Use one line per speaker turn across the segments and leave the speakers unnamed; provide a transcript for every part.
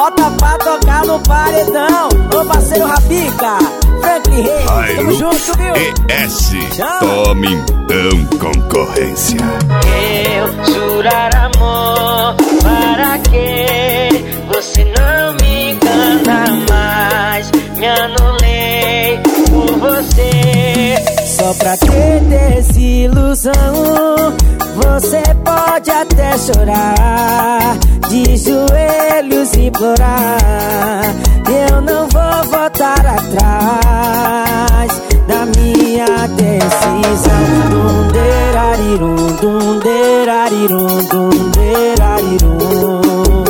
bota pra tocar no paredão. Ô parceiro Rapica, Franklin Reis, tamo junto, viu?
ES, tome então concorrência.
Eu jurar amor, para que você não me engana mais? Me anulei por você.
Só pra ter desilusão, você pode até chorar, de joelhos implorar. Eu não vou voltar atrás da minha decisão. Dum-derarirum, dum-derarirum, dum-derarirum,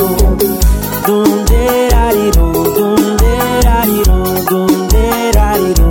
dum-derarirum, dum-derarirum, dum-derarirum.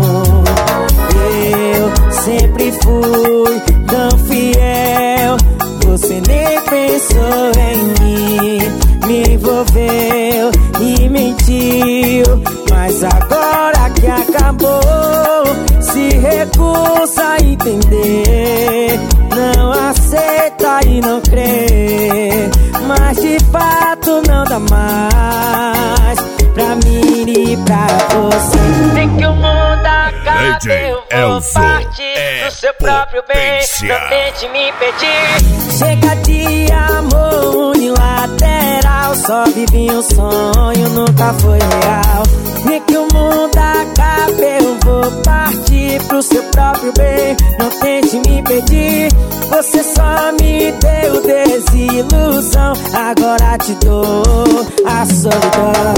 Eu sempre fui tão fiel, você nem pensou em mim, me envolveu e mentiu. Mas agora que acabou, se recusa a entender, não aceita e não crê, mas de fato não dá mais pra mim e pra você.
Tem que o mundo acabe, eu vou partir do seu próprio bem. Não tente me impedir.
Chega de amor unilateral, só vivi um sonho, nunca foi real. E que o mundo acabe, eu vou partir pro seu próprio bem. Não tente me impedir, você só me deu desilusão. Agora te dou a solidão.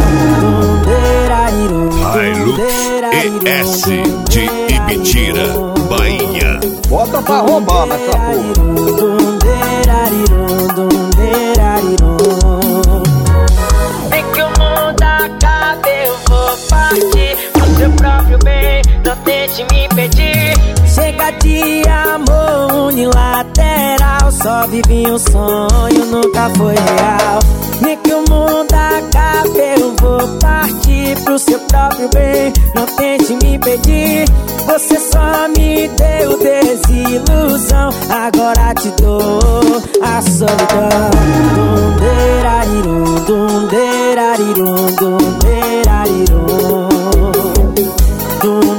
Hilux ES de Ibitira, Bahia.
Bota pra roubar nessa porra.
Tem que o mundo acabe, eu vou partir pro seu próprio bem. Não tente me impedir.
Chega de amor unilateral, só vivi um sonho, nunca foi real. Nem que o mundo acabe, eu vou partir pro seu próprio bem. Não tente me impedir, você só me deu desilusão. Agora te dou a solidão. Dum-derarirum, dum-derarirum, dum-derarirum, dum.